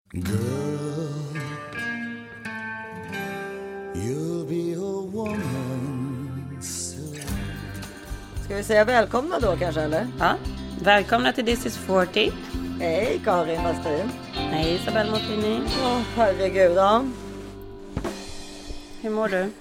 Girl, you'll be a woman soon. Ska vi säga välkomna då kanske, eller? Ja, välkomna till This is 40. Hej Karin Westin. Hej Isabelle Montini. Åh, herregud, ja. Hur mår du?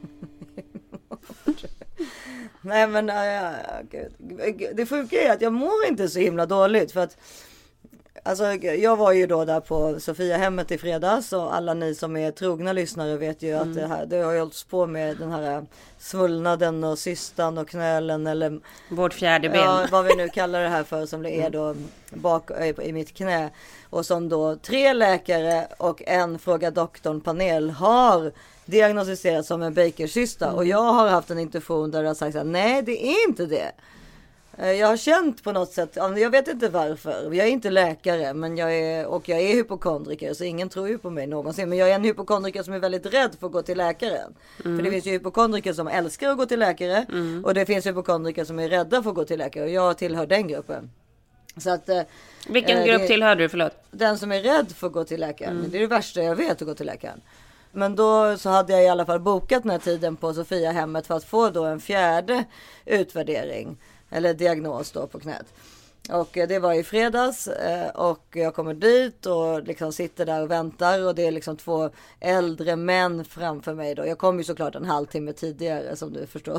Nej men, gud. Det sjuka är att jag mår inte så himla dåligt för att alltså, jag var ju då där på Sofiahemmet i fredags och alla ni som är trogna lyssnare vet ju att det har hållits på med den här svullnaden och cystan och knölen eller vårt fjärde ben. Ja, vad vi nu kallar det här för som det är då bak i mitt knä och som då 3 läkare och en fråga doktorn panel har diagnostiserat som en Bakercysta och jag har haft en intervju där jag har sagt att nej, det är inte det. Jag har känt på något sätt, jag vet inte varför, jag är inte läkare men jag är hypokondriker så ingen tror ju på mig någonsin, men jag är en hypokondriker som är väldigt rädd för att gå till läkaren. För det finns ju hypokondriker som älskar att gå till läkare och det finns hypokondriker som är rädda för att gå till läkare och jag tillhör den gruppen. Så att, vilken grupp tillhör du, förlåt? Den som är rädd för att gå till läkaren, det är det värsta jag vet att gå till läkaren. Men då så hade jag i alla fall bokat den här tiden på Sofiahemmet för att få då en 4:e utvärdering. Eller diagnos då på knät. Och det var i fredags och jag kommer dit och liksom sitter där och väntar och det är liksom 2 äldre män framför mig då. Jag kom ju såklart en halvtimme tidigare som du förstår.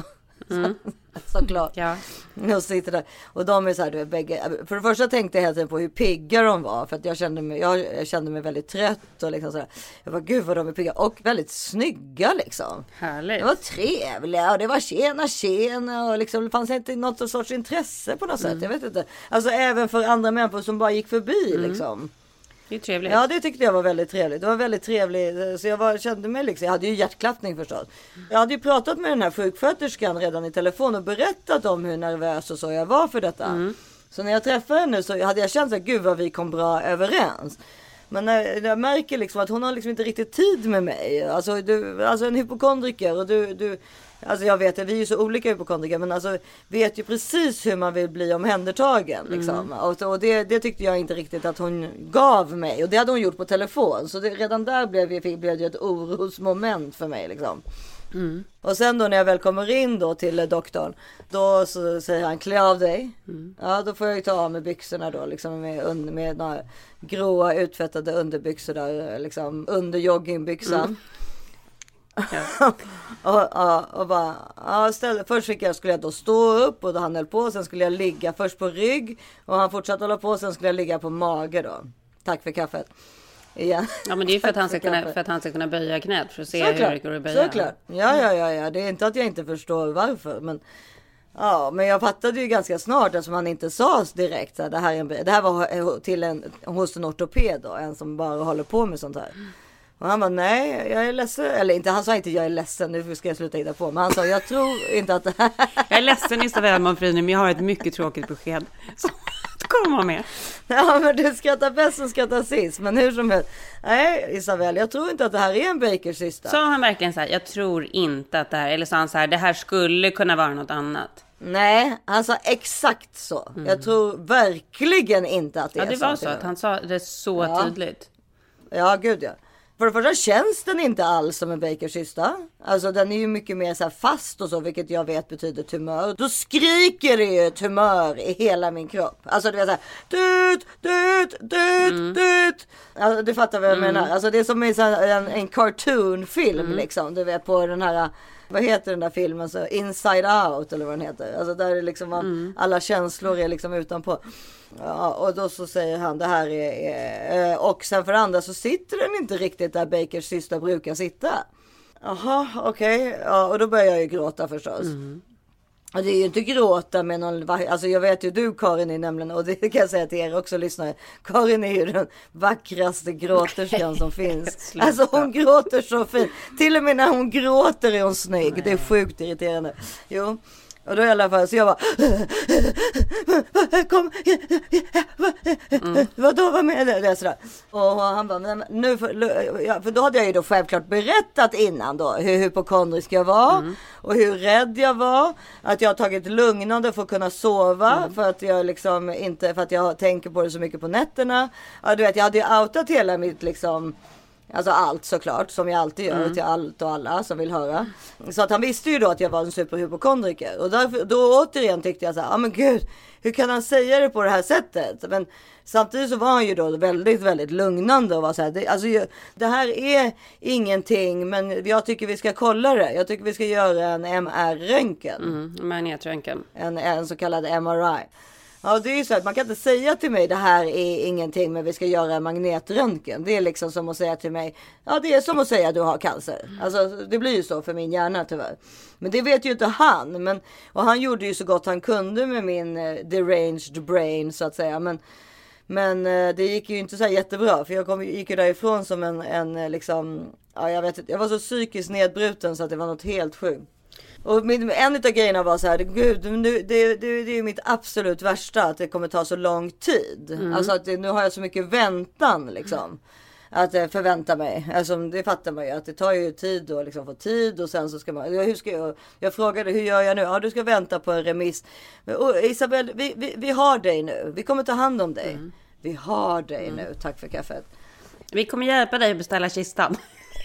Såklart. Ja. Jag sitter där och de är så här, du vet, bägge. För det första tänkte jag hela tiden på hur pigga de var för att jag kände mig väldigt trött och liksom så här. Jag var gud vad de är pigga och väldigt snygga liksom. Härligt. Det var trevliga och det var tjena och liksom det fanns inte något sorts intresse på något sätt. Jag vet inte. Alltså även för andra människor som bara gick förbi liksom. Det är trevligt. Ja, det tyckte jag var väldigt trevligt. Det var väldigt trevligt. Så kände mig liksom, jag hade ju hjärtklappning förstås. Jag hade ju pratat med den här sjuksköterskan redan i telefon och berättat om hur nervös och så jag var för detta. Så när jag träffade henne så hade jag känt att gud vad vi kom bra överens. Men när jag märker liksom att hon har liksom inte riktigt tid med mig. Alltså en hypokondriker och du alltså jag vet att vi är ju så olika hypokondriker men alltså blev ju precis hur man vill bli omhändertagen liksom. Och det tyckte jag inte riktigt att hon gav mig och det hade hon gjort på telefon så redan där blev det ett orosmoment för mig liksom. Och sen då när jag väl kommer in då till doktorn då så säger han klä av dig. Ja, då får jag ju ta av med byxorna då liksom med några gråa utfettade underbyxor där liksom under joggingbyxan. och bara först skulle jag då stå upp och då han höll på, sen skulle jag ligga först på rygg och han fortsatte hålla på, sen skulle jag ligga på mage då. Tack för kaffet. Igen. Ja, men det är för att han ska kunna böja knät för att se hur det går att böja. Såklart. Ja, det är inte att jag inte förstår varför, men ja, men jag fattade ju ganska snart eftersom han inte sa direkt så det här var till hos en ortoped då, en som bara håller på med sånt här. Och han bara, nej, jag är ledsen. Eller inte, han sa inte jag är ledsen, nu ska jag sluta hitta på. Men han sa, jag tror inte att det här... Jag är ledsen Isabelle Monfrini, men jag har ett mycket tråkigt besked. Så komma med. Ja, men du skrattar bäst som skrattar sist. Men hur som helst. Nej, Isabelle, jag tror inte att det här är en Bakercysta. Sa han verkligen så här, jag tror inte att det här... Eller sa han så här, det här skulle kunna vara något annat? Nej, han sa exakt så. Jag tror verkligen inte att det är så. Ja, det var så att han sa det så tydligt. Ja, gud ja. För det första känns den inte alls som en Bakercysta. Alltså den är ju mycket mer så här fast och så, vilket jag vet betyder tumör. Då skriker det ju tumör i hela min kropp. Alltså det är så här dut. Alltså du fattar vad jag menar. Alltså det är som en cartoonfilm liksom. Du vet på den här, vad heter den där filmen? Så Inside Out eller vad den heter. Alltså där är liksom alla känslor är liksom utanpå. Ja, och då så säger han det här är och sen för andra så sitter den inte riktigt där Bakercysta brukar sitta. Jaha, okej. Ja, och då börjar jag ju gråta förstås. Och det är ju inte gråta med någon, alltså jag vet ju du Karin är nämligen, och det kan jag säga till er också lyssnare, Karin är ju den vackraste gråterskan som finns. Alltså hon gråter så fint. Till och med när hon gråter är hon snygg. Det är sjukt irriterande. Jo. Och då i alla fall så jag bara kom vad med det sådär. Och han bara nu för då hade jag ju då självklart berättat innan då hur hypokondrisk jag var och hur rädd jag var, att jag har tagit lugnande för att kunna sova för att jag liksom inte, för att jag tänker på det så mycket på nätterna. Ja, du vet, jag hade ju outat hela mitt liksom, alltså allt såklart, som jag alltid gör till allt och alla som vill höra. Så att han visste ju då att jag var en superhypokondriker. Och därför, då återigen tyckte jag så här, men gud, hur kan han säga det på det här sättet? Men samtidigt så var han ju då väldigt, väldigt lugnande och var så här, det här är ingenting, men jag tycker vi ska kolla det. Jag tycker vi ska göra en MR-röntgen. Magnetröntgen. En så kallad MRI. Ja, det är ju så att man kan inte säga till mig det här är ingenting, men vi ska göra en magnetröntgen. Det är liksom som att säga till mig, ja det är som att säga att du har cancer. Alltså det blir ju så för min hjärna tyvärr. Men det vet ju inte han. Och han gjorde ju så gott han kunde med min deranged brain så att säga. Men det gick ju inte så här jättebra, för jag gick ju därifrån som en liksom, ja jag vet inte, jag var så psykiskt nedbruten så att det var något helt sjukt. Och en av grejerna var så här, gud, det är ju mitt absolut värsta att det kommer ta så lång tid. Alltså att nu har jag så mycket väntan liksom. Att förvänta mig. Alltså det fattar man ju, att det tar ju tid då liksom, få tid, och sen så ska man, jag frågade hur gör jag nu? Ja, du ska vänta på en remiss. Isabel, vi har dig nu. Vi kommer ta hand om dig. Vi har dig nu. Tack för kaffet. Vi kommer hjälpa dig att beställa kistan.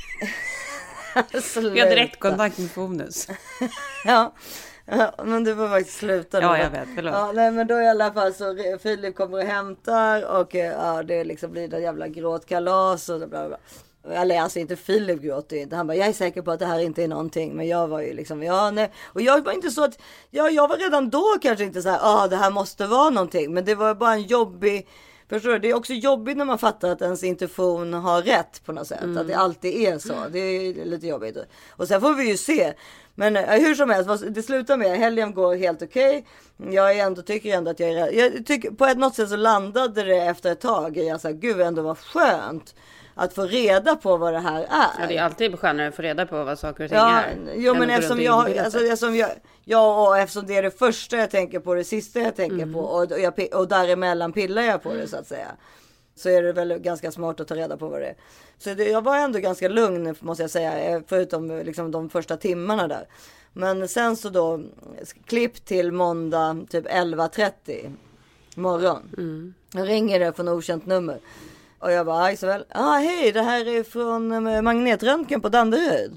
Vi har direkt kontakt med Fonus. Ja, men du får faktiskt sluta nu. Ja, jag vet, förlåt. Ja, nej, men då i alla fall så Filip kommer och hämtar, och ja, det liksom blir det jävla gråtkalas och bla bla. Eller alltså inte Filip gråter inte. Han bara, jag är säker på att det här inte är någonting. Men jag var ju liksom, ja nej. Och jag var inte så att, jag var redan då kanske inte så här, det här måste vara någonting. Men det var bara en jobbig, förstår du? Det är också jobbigt när man fattar att ens intuition har rätt på något sätt. Att det alltid är så. Det är lite jobbigt. Och sen får vi ju se. Men hur som helst, det slutar med helgen går helt okej. Jag tycker ändå att jag är rädd. Jag tycker på något sätt så landade det efter ett tag i att gud ändå var skönt att få reda på vad det här är. Ja, det är alltid skönare att få reda på vad saker och ting är. Jo, men eftersom eftersom det är det första jag tänker på, det sista jag tänker på, och däremellan pillar jag på det så att säga. Så är det väl ganska smart att ta reda på vad det är. Så jag var ändå ganska lugn måste jag säga, förutom liksom de första timmarna där. Men sen så då klipp till måndag typ 11:30 morgon. Jag ringer det från okänt nummer. Och jag bara, Isabel, hej, det här är från magnetröntgen på Danderyd.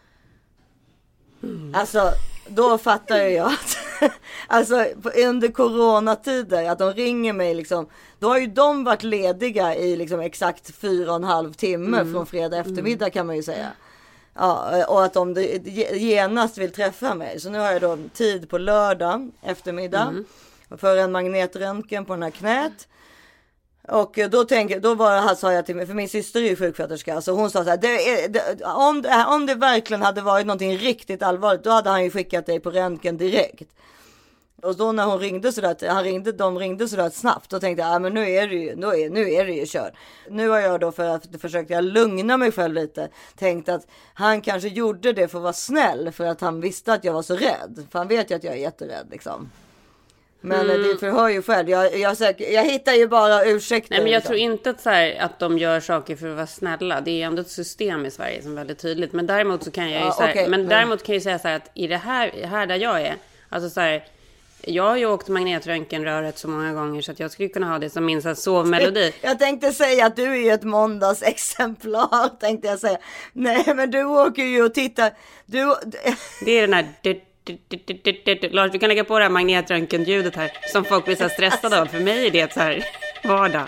Alltså, då fattar jag att alltså under coronatider att de ringer mig liksom, då har ju de varit lediga i liksom exakt 4,5 timmar från fredag eftermiddag kan man ju säga. Ja, och att de genast vill träffa mig. Så nu har jag då tid på lördag eftermiddag för en magnetröntgen på den här knät. Och då sa jag till mig, för min syster är ju sjuksköterska, så hon sa så här, om det verkligen hade varit någonting riktigt allvarligt, då hade han ju skickat dig på röntgen direkt. Och då när hon ringde de ringde sådär snabbt, då tänkte jag, men nu är det ju kört. Nu har jag då, för att försökte jag lugna mig själv lite, tänkt att han kanske gjorde det för att vara snäll, för att han visste att jag var så rädd. För han vet ju att jag är jätterädd liksom. Men det förhör ju själv. Jag hittar ju bara ursäkter. Nej, men jag tror inte att de gör saker för att vara snälla. Det är ändå ett system i Sverige som är väldigt tydligt. Men däremot så kan jag ju däremot kan jag säga så här att i det här där jag är, alltså så här, jag har ju åkt magnetröntgenröret så många gånger så att jag skulle kunna ha det som min sovmelodi. Jag tänkte säga att du är ju ett måndagsexemplar, tänkte jag säga. Nej, men du åker ju och tittar. Det är den här Lars, du kan lägga på det här magnetröntgenljudet här som folk blir så stressade av. För mig är det så här vardag.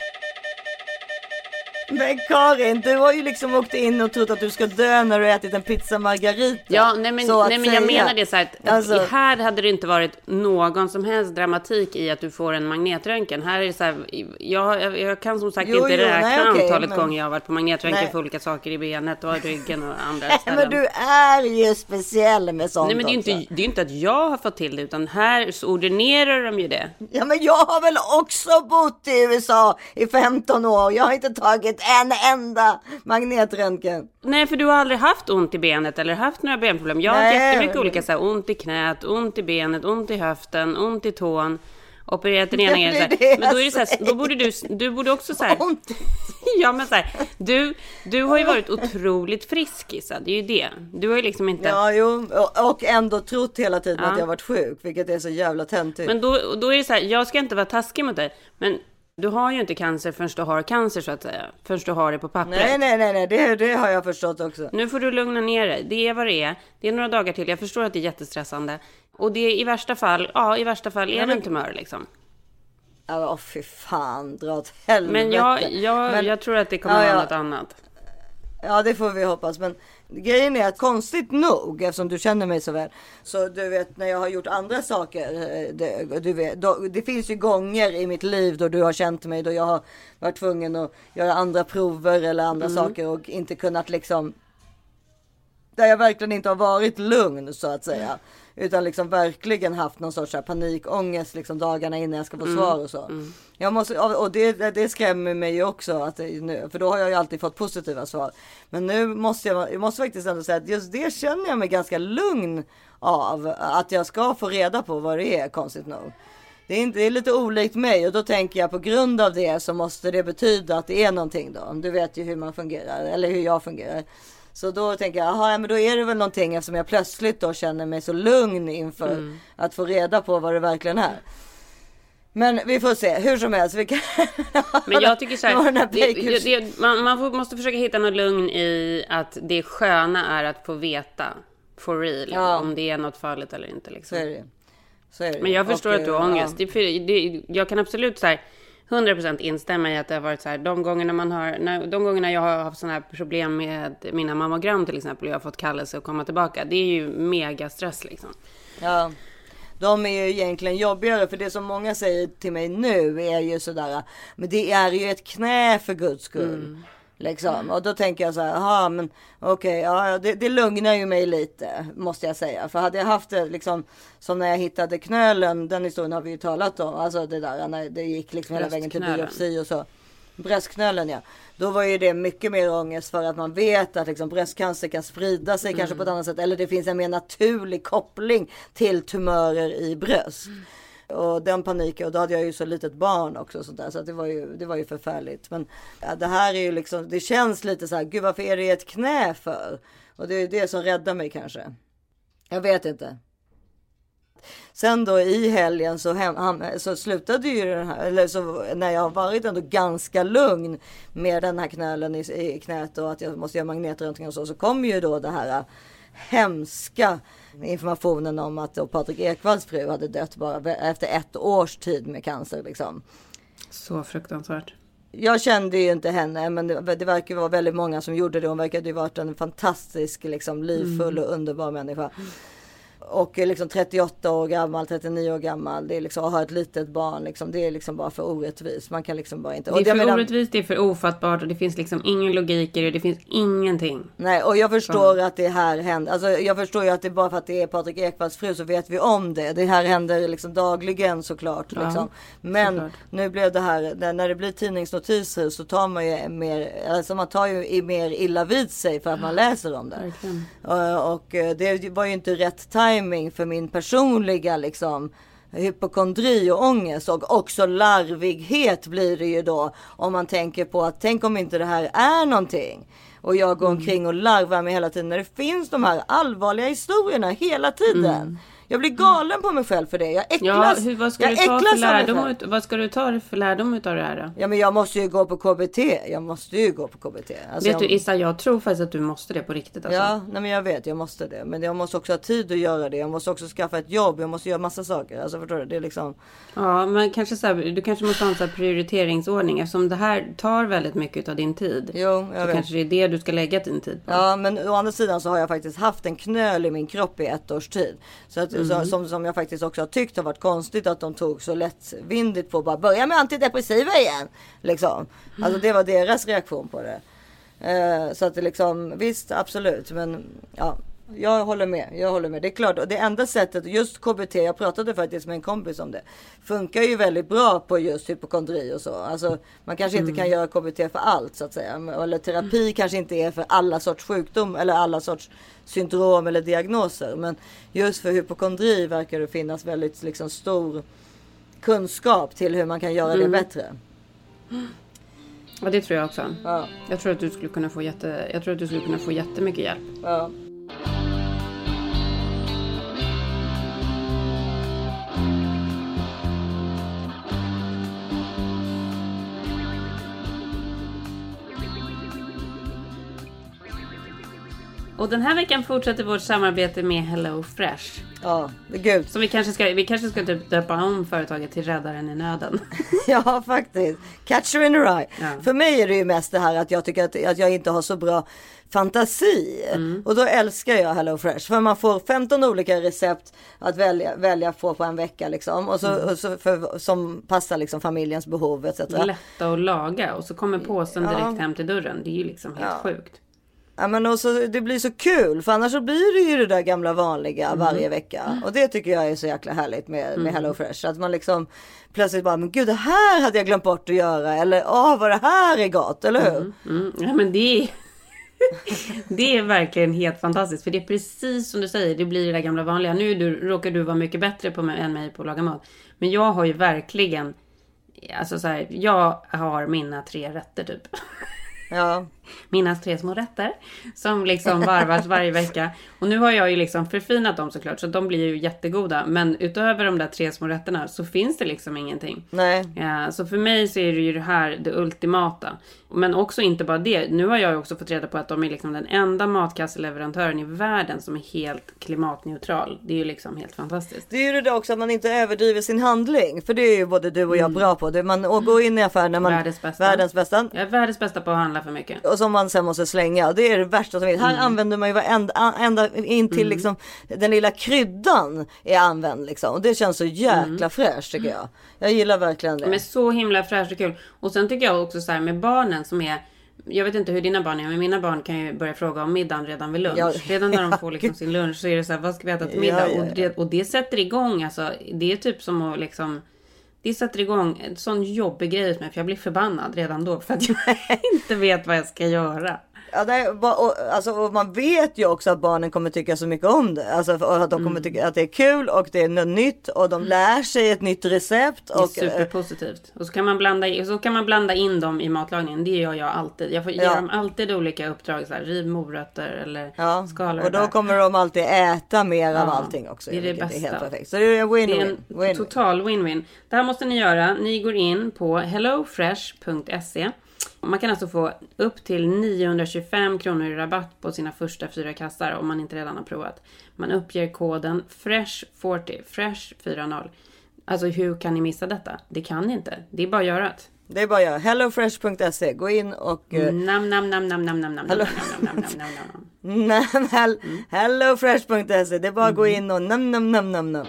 Men Karin, du har ju liksom åkt in och trott att du ska dö när du ätit en pizza margarita. Ja, nej men jag menar det så här att alltså, här hade det inte varit någon som helst dramatik i att du får en magnetröntgen. Här är det så här, jag kan som sagt inte räkna antalet gånger jag har varit på magnetröntgen för olika saker i benet och ryggen och andra ställen. Men du är ju speciell med sånt. Nej, men det är ju inte att jag har fått till det, utan här så ordinerar de ju det. Ja, men jag har väl också bott i USA i 15 år. Jag har inte tagit tagit en enda magnetröntgen. Nej, för du har aldrig haft ont i benet eller haft några benproblem. Jag har jättemycket olika så här, ont i knät, ont i benet, ont i höften, ont i tån. Opererat den ena grejen. Men då är det så här, då borde du borde också så här. Ja, men så här, du har ju varit otroligt frisk, Issa. Det är ju det. Du har ju liksom inte. Ja, jo, och ändå trott hela tiden att jag varit sjuk, vilket är så jävla töntigt. Men då är det så här, jag ska inte vara taskig mot dig, men du har ju inte cancer förrän du har cancer, så att säga. Förrän du har det på pappret. Nej, det har jag förstått också. Nu får du lugna ner dig. Det är vad det är. Det är några dagar till. Jag förstår att det är jättestressande. Och det är i värsta fall är det en tumör liksom. Ja, fy fan, dra åt helvete. Men jag tror att det kommer vara något annat. Ja, det får vi hoppas. Men grejen är att konstigt nog, eftersom du känner mig så väl, så du vet, när jag har gjort andra saker, det finns ju gånger i mitt liv då du har känt mig, då jag har varit tvungen att göra andra prover eller andra saker och inte kunnat liksom, där jag verkligen inte har varit lugn, så att säga. Utan liksom verkligen haft någon sorts panikångest liksom dagarna innan jag ska få svar och så. Jag måste, och det skrämmer mig ju också att nu, för då har jag ju alltid fått positiva svar. Men nu måste jag måste faktiskt ändå säga att just det känner jag mig ganska lugn av, att jag ska få reda på vad det är, konstigt nog. Det är lite olikt mig, och då tänker jag på grund av det så måste det betyda att det är någonting då. Du vet ju hur man fungerar, eller hur jag fungerar. Så då tänker jag, men då är det väl någonting, eftersom jag plötsligt då känner mig så lugn inför att få reda på vad det verkligen är. Men vi får se, hur som helst. Men jag tycker så här, man måste försöka hitta något lugn i att det sköna är att få veta for real, om det är något farligt eller inte. Liksom. Så är det. Men jag förstår att du har ångest. Jag kan absolut så här 100% instämma i att det har varit så här, de gångerna jag har haft såna här problem med mina mammogram till exempel, och jag har fått kallelse att komma tillbaka, det är ju mega stress liksom. Ja, de är ju egentligen jobbigare, för det som många säger till mig nu är ju sådär, men det är ju ett knä för guds skull. Liksom. Och då tänker jag så här, men okej, det lugnar ju mig lite, måste jag säga. För hade jag haft det liksom, som när jag hittade knölen, den historien har vi ju talat om, alltså det där när det gick liksom hela vägen till biopsi och så. Bröstknölen, ja. Då var ju det mycket mer ångest, för att man vet att liksom bröstcancer kan sprida sig kanske på ett annat sätt, eller det finns en mer naturlig koppling till tumörer i bröst. Och den paniken, och då hade jag ju så litet barn också, sånt där, så att det var ju förfärligt. Men det här är ju liksom, det känns lite så här, gud, varför är det ett knä för? Och det är det som räddar mig kanske. Jag vet inte. Sen då i helgen så slutade ju den här, eller så, när jag har varit ändå ganska lugn med den här knölen i knät och att jag måste göra magnetröntgen och så kom ju då det här hemska informationen om att Patrik Ekwalls fru hade dött bara efter 1 års tid med cancer liksom. Så fruktansvärt. Jag kände ju inte henne, men det verkar vara väldigt många som gjorde det. Hon verkade ju varit en fantastisk liksom, livfull och underbar människa. Och liksom 38 år gammal, 39 år gammal, det är liksom att ha ett litet barn liksom, det är liksom bara för orättvist. Man kan liksom bara inte. Det är för orättvist, det är för ofattbart, och det finns liksom ingen logik i det, det finns ingenting. Nej, och jag förstår att det här händer. Alltså jag förstår ju att det är bara för att det är Patrik Ekwalls fru så vet vi om det. Det här händer liksom dagligen såklart. Liksom. Ja, men såklart. Nu blev det här, när det blir tidningsnotiser så tar man ju mer illa vid sig för att man läser om det. Och det var ju inte rätt timing för min personliga liksom hypokondri och ångest, och också larvighet blir det ju då om man tänker på att tänk om inte det här är någonting och jag går omkring och larvar mig hela tiden när det finns de här allvarliga historierna hela tiden. Jag blir galen på mig själv för det. Jag äcklas. Ja, vad ska du ta för lärdom utav det här då? Ja, men jag måste ju gå på KBT. Alltså, vet du, Issa, jag tror faktiskt att du måste det på riktigt. Alltså. Ja, nej, men jag vet, jag måste det. Men jag måste också ha tid att göra det. Jag måste också skaffa ett jobb. Jag måste göra massa saker. Alltså, förstår du? Det är liksom... Ja, men kanske så här, du kanske måste ha en så här prioriteringsordning. Eftersom det här tar väldigt mycket av din tid. Jo, jag vet. Kanske det är det du ska lägga din tid på. Ja, men å andra sidan så har jag faktiskt haft en knöl i min kropp i 1 års tid. Så att som jag faktiskt också har tyckt har varit konstigt att de tog så lättvindigt på att bara börja med antidepressiva igen. Liksom. Alltså det var deras reaktion på det. Så att det liksom, visst, absolut. Men ja, Jag håller med. Det är klart. Och det enda sättet, just KBT, jag pratade faktiskt med en kompis om det. Funkar ju väldigt bra på just hypokondri och så. Alltså man kanske inte kan göra KBT för allt så att säga. Eller terapi kanske inte är för alla sorts sjukdom eller alla sorts syndrom eller diagnoser. Men just för hypokondri verkar det finnas väldigt liksom stor kunskap till hur man kan göra det bättre. Ja, det tror jag också. Ja. Jag tror att du skulle kunna få jättemycket hjälp. Ja. Och den här veckan fortsätter vårt samarbete med Hello Fresh. Ja, gud. Så vi kanske ska typ döpa om företaget till Räddaren i nöden. Ja, faktiskt. Catcher in the rye. Ja. För mig är det ju mest det här att jag tycker att jag inte har så bra fantasi. Och då älskar jag Hello Fresh. För man får 15 olika recept att välja på en vecka liksom. Och så som passar liksom familjens behov etc. Lätta att laga och så kommer påsen direkt hem till dörren. Det är ju liksom helt sjukt. Ja, men också, det blir så kul, för annars så blir det ju det där gamla vanliga varje vecka. Och det tycker jag är så jäkla härligt med Hello Fresh. Att man liksom plötsligt bara, men gud, det här hade jag glömt bort att göra. Eller, vad det här är gott, eller hur? Ja, men det är verkligen helt fantastiskt. För det är precis som du säger, det blir det där gamla vanliga. Nu råkar du vara mycket bättre än mig på att laga mat. Men jag har ju verkligen, alltså så här, jag har mina 3 rätter typ. Ja. Mina 3 små rätter som liksom varvas varje vecka. Och nu har jag ju liksom förfinat dem såklart, så de blir ju jättegoda. Men utöver de där 3 små rätterna så finns det liksom ingenting. Nej. Ja, så för mig så är det ju det här det ultimata. Men också inte bara det. Nu har jag ju också fått reda på att de är liksom den enda matkasseleverantören i världen som är helt klimatneutral. Det är ju liksom helt fantastiskt. Det är ju det där också att man inte överdriver sin handling. För det är ju både du och jag bra på. Man går in i affären när man... Världens bästa. Jag är världens bästa på att handla för mycket. Och som man sen måste slänga. Och det är det värsta som finns. Här använder man ju ända in till liksom den lilla kryddan är använd liksom. Och det känns så jäkla fräscht tycker jag. Jag gillar verkligen det. Men så himla fräscht och kul. Och sen tycker jag också så här med barnen som är... Jag vet inte hur dina barn är, men mina barn kan ju börja fråga om middagen redan vid lunch. Ja. Redan när de får liksom sin lunch så är det så här, vad ska vi äta till middag? Ja. Och det sätter igång, alltså det är typ som att liksom... Det sätter igång en sån jobbig grej med, för jag blir förbannad redan då för att jag inte vet vad jag ska göra. Ja, och man vet ju också att barnen kommer tycka så mycket om det. Alltså att de kommer tycka att det är kul och det är något nytt och de lär sig ett nytt recept. Det är superpositivt. Och så kan man blanda in dem i matlagningen. Det gör jag alltid. Jag får ge dem alltid olika uppdrag. Så här, riv morötter eller skalor. Och då kommer de alltid äta mer av allting också. Det är det bästa. Det är helt perfekt. Så det är en win-win. Det är en total win-win. Det här måste ni göra. Ni går in på hellofresh.se. Man kan alltså få upp till 925 kronor i rabatt på sina första 4 kassar om man inte redan har provat. Man uppger koden FRESH40, FRESH40. Alltså hur kan ni missa detta? Det kan ni inte. Det är bara att göra det. Det är bara att göra. Hellofresh.se. Gå in och... Hellofresh.se. Det är bara att gå in och nam.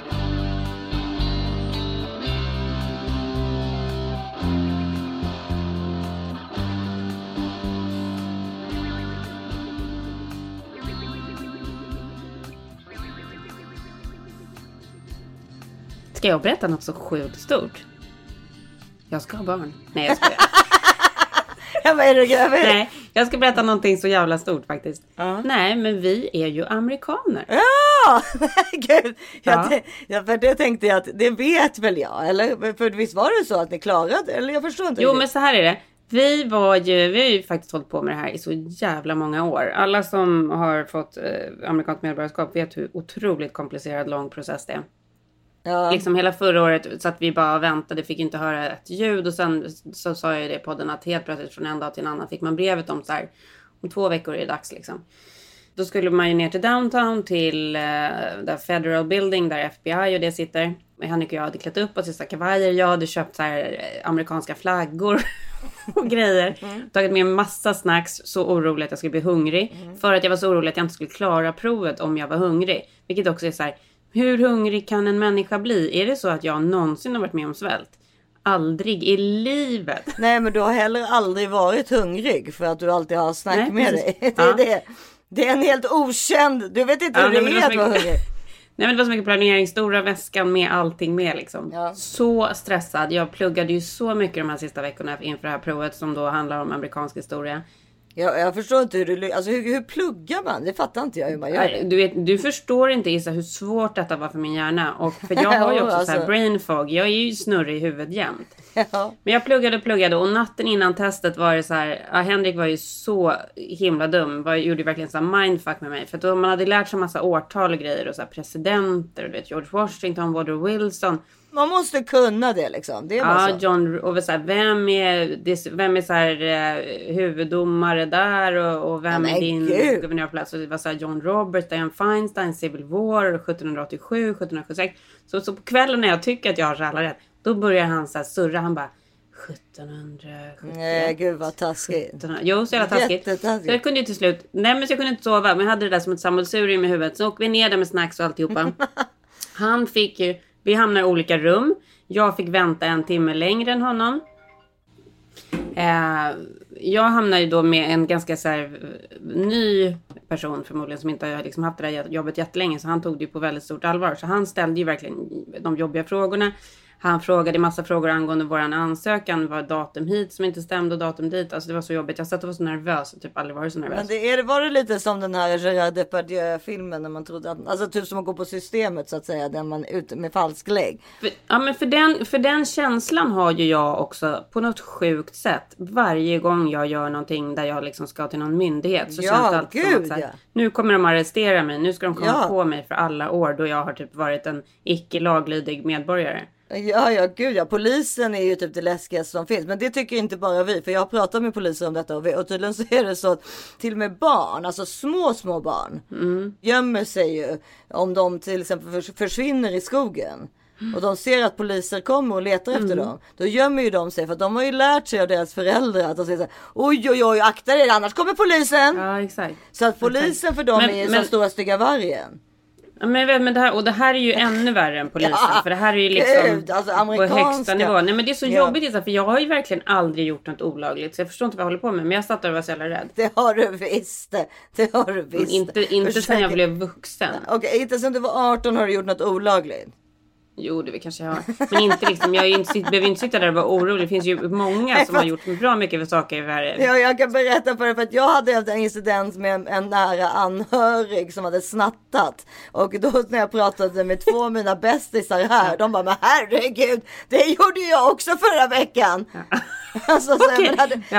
Ska jag berätta något så sjukt stort? Jag ska ha barn. Nej, jag skojar. Nej, jag ska berätta någonting så jävla stort faktiskt. Nej, men vi är ju amerikaner. Ja, gud. För det tänkte jag att det vet väl jag. Eller för visst var det så att ni klarade? Eller jag förstår inte. Jo, men så här är det. Vi har ju faktiskt hållit på med det här i så jävla många år. Alla som har fått amerikanskt medborgarskap vet hur otroligt komplicerad lång process det är. Ja. Liksom hela förra året så att vi bara väntade, fick inte höra ett ljud. Och sen så sa jag det i podden att helt plötsligt från en dag till en annan fick man brevet om så här, om 2 veckor är det dags liksom. Då skulle man ju ner till downtown till the Federal Building där FBI och det sitter. Henrik och jag hade klätt upp oss i så kavajer. Jag hade köpt så här amerikanska flaggor och grejer. Tagit med en massa snacks, så orolig att jag skulle bli hungrig. För att jag var så orolig att jag inte skulle klara provet om jag var hungrig. Vilket också är så här, hur hungrig kan en människa bli? Är det så att jag någonsin har varit med om svält? Aldrig i livet. Nej, men du har heller aldrig varit hungrig för att du alltid har snack med dig. Det är det. Det är en helt okänd. Du vet inte hur det är att vara hungrig. Nej, men det var så mycket planering. Stora väskan med allting med liksom. Ja. Så stressad. Jag pluggade ju så mycket de här sista veckorna inför det här provet som då handlar om amerikansk historia. Jag förstår inte hur pluggar man? Det fattar inte jag hur man gör det. Du förstår inte, Issa, hur svårt detta var för min hjärna. Och för jag har ju också så här brain fog. Jag är ju snurrig i huvudet jämt. Ja. Men jag pluggade och natten innan testet var det så här. Henrik var ju så himla dum. Gjorde verkligen så här mindfuck med mig. För då man hade lärt sig en massa årtal och grejer. Och så här presidenter, du vet, George Washington, Woodrow Wilson. Man måste kunna det liksom. Det är ja, John, och så här, vem är så här, huvuddomare där och vem är din guvernörplats? Och det var så här, John Roberts, Dianne Feinstein, Civil War 1787, 1776. Så på kvällen när jag tycker att jag har alla rätt, då börjar han så här surra. Han bara 1770. Nej, gud vad taskigt. Jo, så jävla taskigt. Så jag kunde ju till slut, så jag kunde inte sova, men jag hade det där som ett sammelsurium i huvudet. Så åkte vi ner där med snacks och alltihopa. Han fick ju, vi hamnar i olika rum. Jag fick vänta 1 timme längre än honom. Jag hamnar ju då med en ganska så här, ny person förmodligen som inte har liksom haft det där jobbet jättelänge. Så han tog det ju på väldigt stort allvar. Så han ställde ju verkligen de jobbiga frågorna. Han frågade massa frågor angående våran ansökan. Var datum hit som inte stämde och datum dit. Alltså det var så jobbigt. Jag satt och var så nervös. Typ aldrig varit så nervös. Men var det lite som den här Gerard Depardieu-filmen när man trodde att, alltså typ som att gå på systemet så att säga. Där man ut med falsk lägg. Ja, men för den känslan har ju jag också på något sjukt sätt. Varje gång jag gör någonting där jag liksom ska till någon myndighet. Så känns det alltid som att så här, nu kommer de arrestera mig. Nu ska de komma på mig för alla år då jag har typ varit en icke laglydig medborgare. Ja, gud ja. Polisen är ju typ det läskigaste som finns. Men det tycker inte bara vi. För jag har pratat med poliser om detta. Och tydligen så är det så att till och med barn, alltså små barn, gömmer sig ju om de till exempel försvinner i skogen. Och de ser att poliser kommer och letar efter dem. Då gömmer ju de sig. För de har ju lärt sig av deras föräldrar att de säger så här, oj, akta dig, annars kommer polisen. Ja, exakt. Så att polisen för dem är som stora stygga vargen. Ja, men det här är ju ännu värre än polisen. För det här är ju liksom på högsta nivå. Nej, men det är så jobbigt för jag har ju verkligen aldrig gjort något olagligt. Så jag förstår inte vad jag håller på med. Men jag satt där och var så jävla rädd. Det har du visst. Inte sen jag blev vuxen. Okej, inte sen du var 18 har du gjort något olagligt. Jo, det kanske jag har. Men inte liksom, behöver inte sitta där och vara orolig. Det finns ju många som har gjort bra mycket för saker i världen. Ja, jag kan berätta för att jag hade haft en incident med en nära anhörig som hade snattat. Och då när jag pratade med 2 av mina bästisar här, de bara, men herregud, det gjorde jag också förra veckan. Ja. Alltså, okay.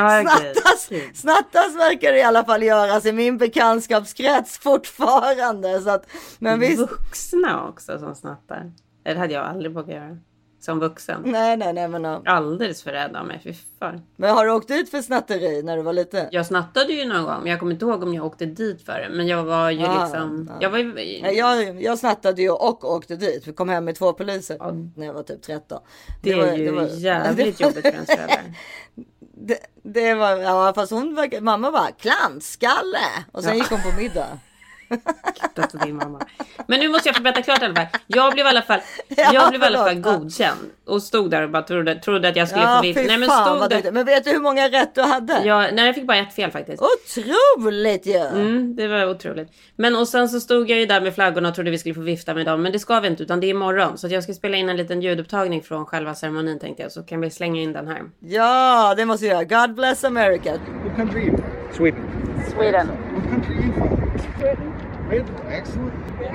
Snattas verkar det i alla fall göras i min bekantskapskrets fortfarande. Så att, men visst. Vuxna också som snattar. Det hade jag aldrig vågat göra. Som vuxen. Nej, men alldeles för rädd av mig, fy fan. Men har du åkt dit för snatteri när du var liten? Jag snattade ju någon gång, men jag kommer inte ihåg om jag åkte dit för det. Men jag var ju liksom... Ja. Jag snattade ju och åkte dit. Vi kom hem med 2 poliser när jag var typ 13. Det var jävligt jobbigt för ens föräldrar. Det var, ja, fast mamma var klantskalle. Och sen gick hon på middag. Din mamma. Men nu måste jag få berätta klart i alla fall. Jag blev i alla fall godkänd. Och stod där och bara trodde att jag skulle få vitt. Nej, men vet du hur många rätt du hade? Nej, jag fick bara 1 fel faktiskt. Otroligt ju! Det var otroligt. Men och sen så stod jag ju där med flaggorna och trodde vi skulle få vifta med dem. Men det ska vi inte, utan det är imorgon. Så jag ska spela in en liten ljudupptagning från själva ceremonin, tänkte jag. Så kan vi slänga in den här. Ja, det måste jag göra. God bless America. What country are you from? Sweden. What country are you from? Sweden. Excellent.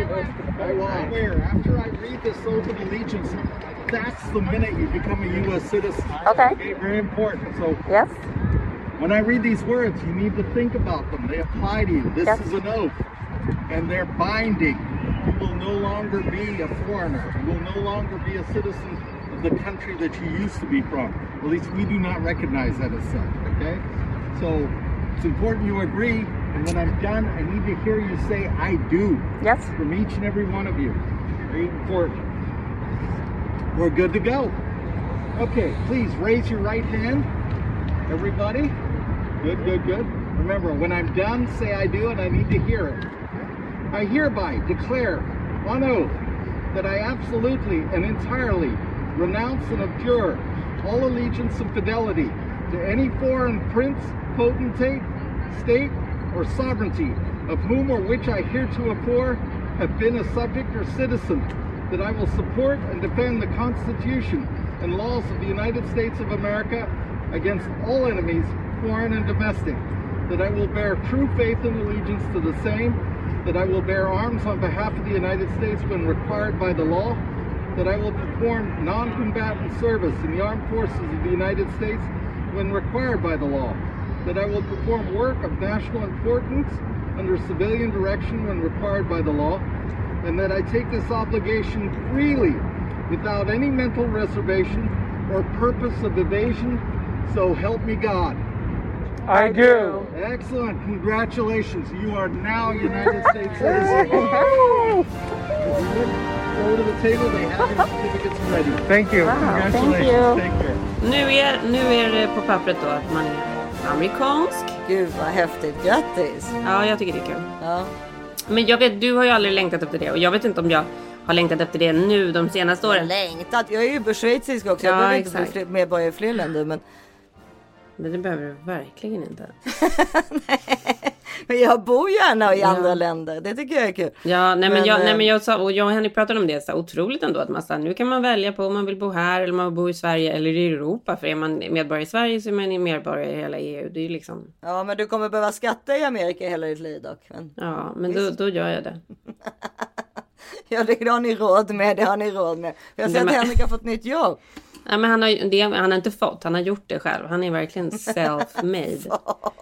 After I read this oath of allegiance, that's the minute you become a U.S. citizen. Okay. Very important. So yes. When I read these words, you need to think about them. They apply to you. This is an oath, and they're binding. You will no longer be a foreigner. You will no longer be a citizen of the country that you used to be from. At least we do not recognize that as such. Okay. So it's important you agree. And when I'm done, I need to hear you say, I do. Yes. From each and every one of you. Very important. We're good to go. Okay, please raise your right hand. Everybody. Good. Remember, when I'm done, say I do, and I need to hear it. I hereby declare on oath that I absolutely and entirely renounce and abjure all allegiance and fidelity to any foreign prince, potentate, state, or sovereignty of whom or which I heretofore have been a subject or citizen, that I will support and defend the Constitution and laws of the United States of America against all enemies, foreign and domestic, that I will bear true faith and allegiance to the same, that I will bear arms on behalf of the United States when required by the law, that I will perform non-combatant service in the armed forces of the United States when required by the law, that I will perform work of national importance under civilian direction when required by the law, and that I take this obligation freely without any mental reservation or purpose of evasion, so help me God. I do. Excellent. Congratulations. You are now United States citizen. Go to the table. They have your certificates ready. Thank you. Wow, Congratulations. thank you. Nu är det på pappret då att man är amerikansk. Gud vad häftigt. Grattis. Ja, jag tycker det är kul. Ja. Men jag vet, du har ju aldrig längtat efter det. Och jag vet inte om jag har längtat efter det nu de senaste åren. Längtat? Jag är ju schweizisk också. Jag behöver inte bli medborgare i fler länder. Men det behöver du verkligen inte. Nej, men jag bor gärna i andra länder. Det tycker jag är kul. Ja, men jag sa, och jag och Henrik pratade om det så otroligt ändå, att man sa, nu kan man välja på om man vill bo här eller man vill bo i Sverige eller i Europa. För är man medborgare i Sverige så är man medborgare i hela EU. Det är ju liksom... Ja, men du kommer behöva skatta i Amerika hela ditt liv dock. Men... Ja, men då gör jag det. Ja, det har ni råd med. Jag ser att Henrik har fått nytt jobb. Ja, men han har inte fått, han har gjort det själv. Han är verkligen self-made.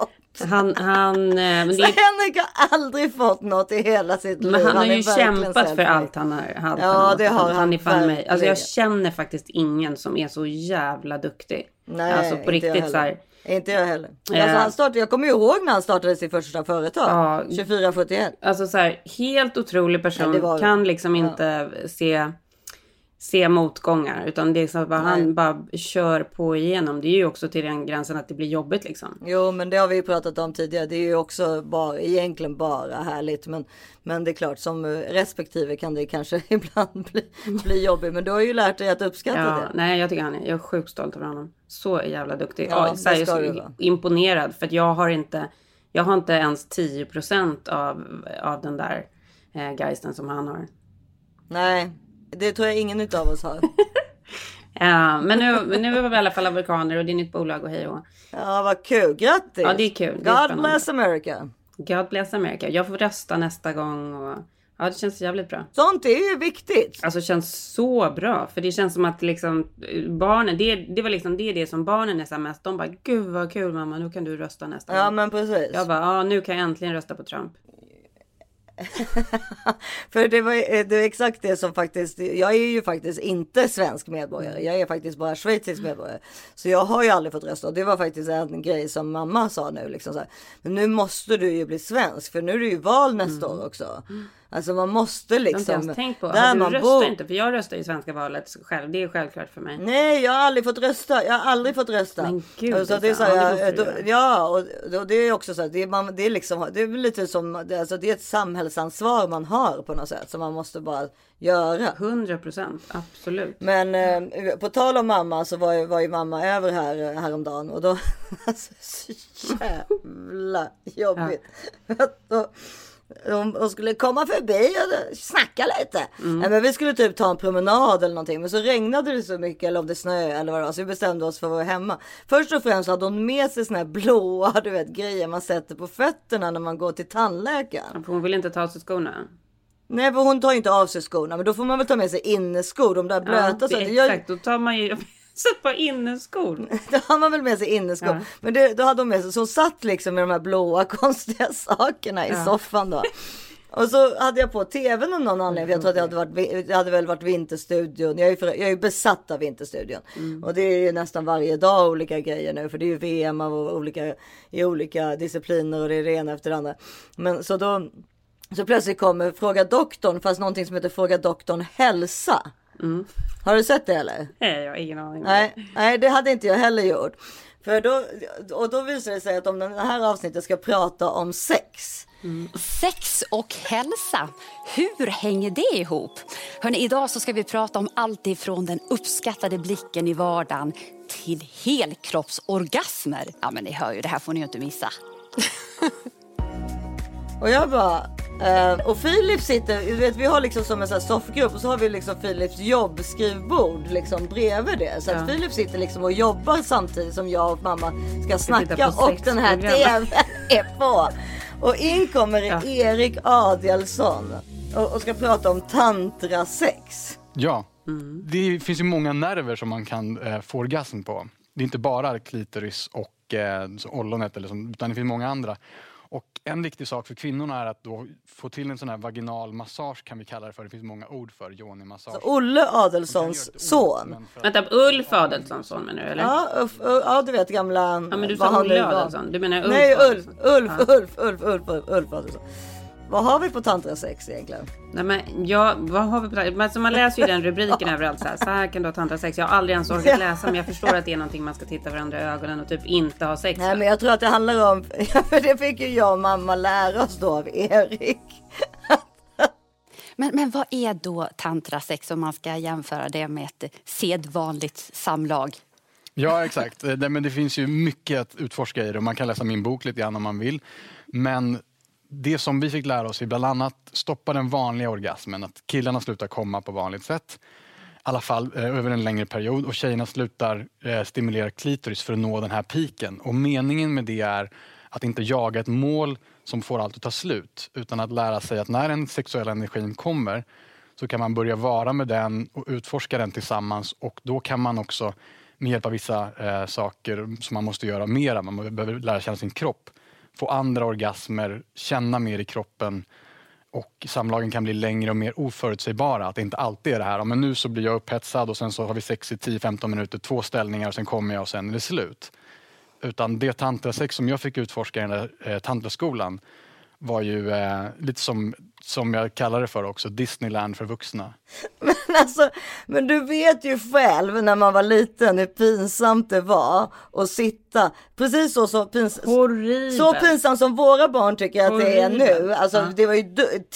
Men Henrik har aldrig fått något i hela sitt liv. Men han har ju kämpat för allt han har. Ja, det har han är fan mig. Alltså jag känner faktiskt ingen som är så jävla duktig. Nej, alltså på riktigt så här. Inte jag heller. Alltså jag kommer ju ihåg när han startade sitt första företag. 2471. Alltså så här, helt otrolig person. Kan liksom inte se motgångar, utan det är så att han bara kör på igenom. Det är ju också till den gränsen att det blir jobbigt liksom. Jo, men det har vi pratat om tidigare. Det är ju också egentligen bara härligt, men det är klart, som respektive kan det kanske ibland bli jobbigt, men du har ju lärt dig att uppskatta det. Nej, jag tycker jag är sjukt stolt över honom. Så jävla duktig. Ja, så är så imponerad, för att jag har inte ens 10% av den där geisten som han har. Nej. Det tror jag ingen utav oss har. Ja, men nu är vi i alla fall amerikaner och det är nytt bolag och hej och. Ja, vad kul. Grattis. Ja, det är kul. God bless America. God bless America. Jag får rösta nästa gång och ja, det känns jävligt bra. Sånt är ju viktigt. Alltså det känns så bra, för det känns som att liksom barnen, det var liksom det som barnen är så mest. De bara, gud vad kul mamma, nu kan du rösta nästa gång. Ja, men precis. Jag bara, nu kan jag äntligen rösta på Trump. För det är exakt det som faktiskt, jag är ju faktiskt inte svensk medborgare, jag är faktiskt bara schweizisk medborgare, så jag har ju aldrig fått rösta. Det var faktiskt en grej som mamma sa nu liksom så här, men nu måste du ju bli svensk, för nu är det ju val nästa år också. Alltså man måste liksom, jag har inte tänkt på, där man bor. Inte, för jag röstar i svenska valet själv, det är självklart för mig. Nej, jag har aldrig fått rösta. Men gud, så det är så här, och det är också så här, det är liksom, det är lite som, alltså det är ett samhällsansvar man har på något sätt som man måste bara göra. 100%, absolut. Men på tal om mamma, så var ju mamma över häromdagen, och då alltså, så jävla jobbigt. Ja. Hon skulle komma förbi och snacka lite. Men vi skulle typ ta en promenad eller någonting. Men så regnade det så mycket, eller om det snö eller vad det var. Så vi bestämde oss för att vara hemma. Först och främst hade hon med sig såna här blåa, du vet, grejer man sätter på fötterna när man går till tandläkaren. För hon vill inte ta av sig skorna. Nej, för hon tar inte av sig skorna. Men då får man väl ta med sig inneskor, de där blöta. Ja, exakt, då tar man ju... Sätt på inneskor. Då har man väl med sig inneskor. Ja. Men då hade hon med sig, så hon satt liksom med de här blåa konstiga sakerna i soffan då. Och så hade jag på tvn av någon anledning. För jag tror att det hade väl varit Vinterstudion. Jag är ju besatt av Vinterstudion. Och det är ju nästan varje dag olika grejer nu. För det är ju VM av i olika discipliner, och det är det ena efter det andra. Men så plötsligt kommer Fråga doktorn, fast någonting som heter Fråga doktorn hälsa. Har du sett det eller? Nej, jag har ingen aning. Nej, det hade inte jag heller gjort. För då visar det sig att om den här avsnittet ska prata om sex. Sex och hälsa. Hur hänger det ihop? Hörrni, idag så ska vi prata om allt ifrån den uppskattade blicken i vardagen till helkroppsorgasmer. Ja, men ni hör ju, det här får ni ju inte missa. Och jag bara... och Filip sitter, du vet, vi har liksom som en sån här soffgrupp och så har vi liksom Filips jobbskrivbord liksom bredvid det. Så att Filip sitter liksom och jobbar samtidigt som jag och mamma ska snacka och den här tvn är på. Och in kommer Erik Adielsson och ska prata om tantrasex. Ja, det finns ju många nerver som man kan få orgasm på. Det är inte bara klitoris och ollonet eller så, utan det finns många andra. Och en viktig sak för kvinnorna är att då få till en sån här vaginal massage kan vi kalla det för. Det finns många ord för yoni-massage. Så Olle Adelssons son. Vänta, Ulf Adelssons son menar du eller? Ja, du vet gamla... Ja, men du sa Olle Adelsson. Du menar Ulf? Nej, Ulf Adelson. Vad har vi på tantrasex egentligen? Nej, men vad har vi på alltså, man läser ju den rubriken överallt så här kan du ha tantrasex. Jag har aldrig ens orkat läsa, men jag förstår att det är någonting man ska titta varandra i ögonen och typ inte ha sex. Nej, men jag tror att det handlar om, för det fick ju jag och mamma lära oss då av Erik. Men vad är då tantrasex om man ska jämföra det med ett sedvanligt samlag? Ja, exakt. Men det finns ju mycket att utforska i det och man kan läsa min bok lite grann om man vill. Men det som vi fick lära oss är bland annat stoppa den vanliga orgasmen. Att killarna slutar komma på vanligt sätt. I alla fall över en längre period. Och tjejerna slutar stimulera klitoris för att nå den här piken. Och meningen med det är att inte jaga ett mål som får allt att ta slut. Utan att lära sig att när den sexuella energin kommer så kan man börja vara med den och utforska den tillsammans. Och då kan man också med hjälp av vissa saker som man måste göra mera. Man behöver lära känna sin kropp. Få andra orgasmer, känna mer i kroppen och samlagen kan bli längre och mer oförutsägbara. Att det inte alltid är det här. Men nu så blir jag upphetsad och sen så har vi sex i 10-15 minuter, 2 ställningar och sen kommer jag och sen är det slut. Utan det tantrasex som jag fick utforska i den där tantraskolan var ju lite som jag kallar det för också, Disneyland för vuxna. Men du vet ju själv när man var liten hur pinsamt det var att sitta. Precis så pinsamt som våra barn tycker att det är nu. Alltså det var ju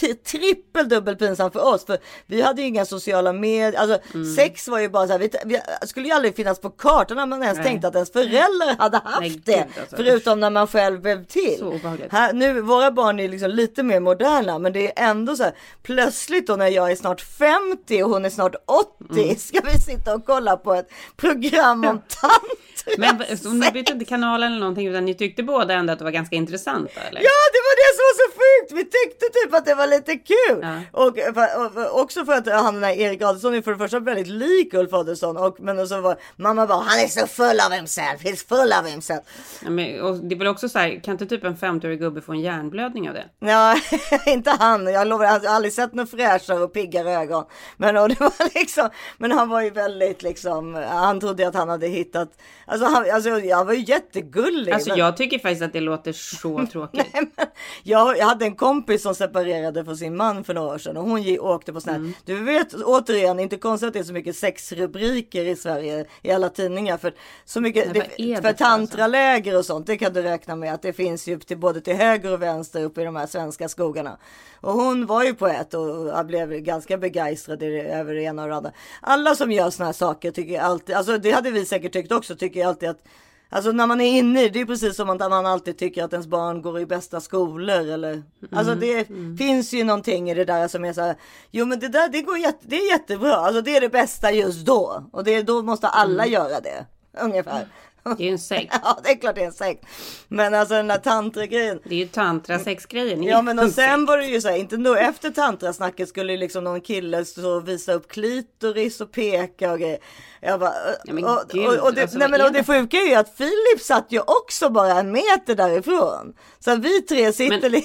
dubbel pinsamt för oss. För vi hade ju inga sociala medier. Alltså sex var ju bara så här, vi skulle ju aldrig finnas på kartan när man ens tänkte att ens föräldrar hade haft det. Alltså. Förutom när man själv blev till. Här, nu, våra barn är liksom lite mer moderna. Men det är ändå så här, plötsligt då när jag är snart 50 och hon är snart 80 ska vi sitta och kolla på ett program om tantra. Men så ni bytte inte kanalen eller någonting utan ni tyckte båda ändå att det var ganska intressant eller? Ja, det var det som var så sjukt. Vi tyckte typ att det var lite kul. Ja. Och också för att han där Erik Adelsson är för det första väldigt lik Ulf Adelson men så var mamma bara han är så full av himself. He's full of himself. Ja, men och det är väl också så här, kan inte typ en 50-årig gubbe få en hjärnblödning av det? Ja, inte han. Jag lovar, jag har aldrig sett någon fräschare och piggare ögon. Men och det var liksom, men han var ju väldigt liksom, han trodde att han hade hittat, alltså jag var ju jättegullig. Alltså jag tycker faktiskt att det låter så tråkigt. Nej, men jag hade en kompis som separerade från sin man för några år sedan och hon åkte på sån här, du vet återigen, inte konstigt att det är så mycket sexrubriker i Sverige i alla tidningar för så mycket, för tantraläger och sånt, det kan du räkna med att det finns ju både till höger och vänster uppe i de här svenska skogarna. Och hon var ju poet och jag blev ganska begeistrad över det ena och det andra. Alla som gör såna här saker tycker jag alltid, alltså det hade vi säkert tyckt också, tycker jag alltid att alltså när man är inne i det är precis som att man alltid tycker att ens barn går i bästa skolor eller alltså det finns ju någonting i det där som är så här, jo men det där det är jättebra, alltså det är det bästa just då och då måste alla göra det ungefär. Det är ju en sekt. Ja, det är klart det är en sekt. Men alltså den där tantra-grejen. Det är ju tantra-sex-grejen. Ja, men och sen var det ju så här, inte nog efter tantrasnacket skulle ju liksom någon kille så visa upp klitoris och peka och grejer. Jag bara, och det sjuka är ju att Filip satt ju också bara 1 meter därifrån. Så vi 3 sitter